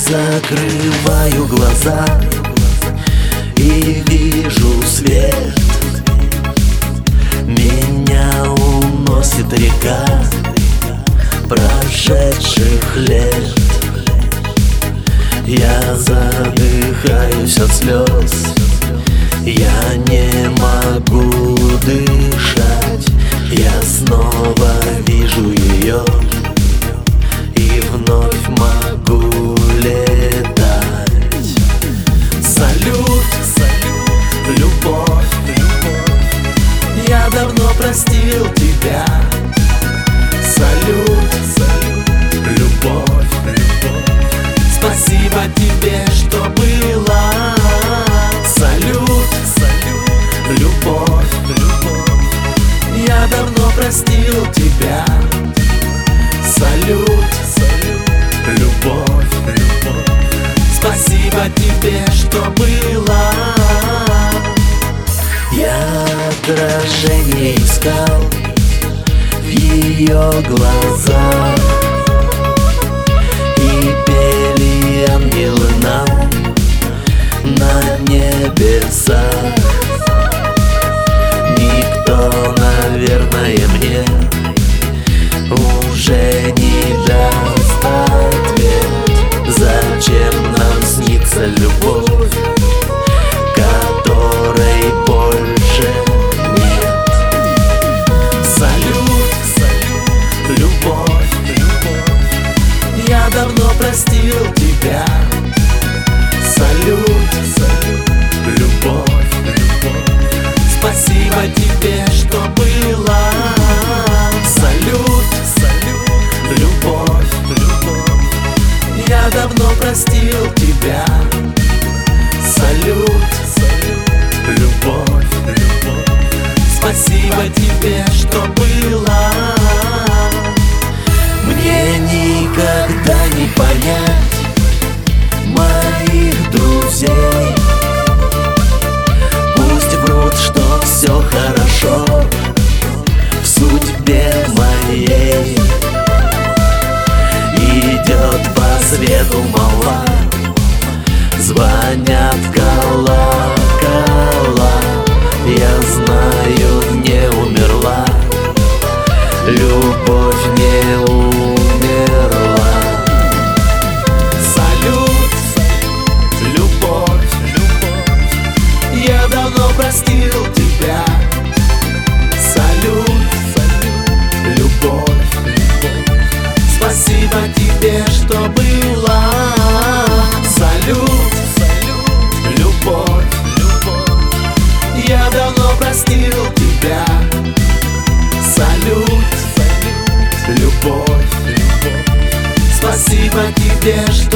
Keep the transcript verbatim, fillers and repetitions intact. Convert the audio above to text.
закрываю глаза и вижу свет. Меня уносит река прошедших лет. Я задыхаюсь от слез, я не могу дышать. Я снова вижу ее и вновь могу летать. Салют, салют, любовь, любовь, я давно простил тебя. Салют, салют, любовь, любовь, спасибо тебе, что была. Салют, салют, любовь, любовь, я давно простил тебя. Салют, салют, любовь, любовь, спасибо тебе, что была. Я отражение искал в ее глазах, и пели ангелы нам на небесах. Никто, наверное, мне уже не даст ответ, зачем нам снится любовь, которой больше нет. Салют, салют, любовь, любовь, я давно простил тебя. Салют, салют, любовь, любовь, спасибо тебе, что была. Салют, салют, любовь, любовь, я давно простил тебя. Салют, салют, любовь, любовь, спасибо тебе, что была. Мне никогда не понять моих друзей. Пусть врут, что все хорошо в судьбе моей. Идет по свету молва, звонят колокола. Я знаю, не умерла, любовь не умерла. Салют, любовь, любовь, я давно простил тебя. Салют, салют, любовь, любовь, спасибо тебе, что была. Салют, салют, любовь, любовь, я давно простил тебя. Салют, салют, любовь, любовь, спасибо тебе, что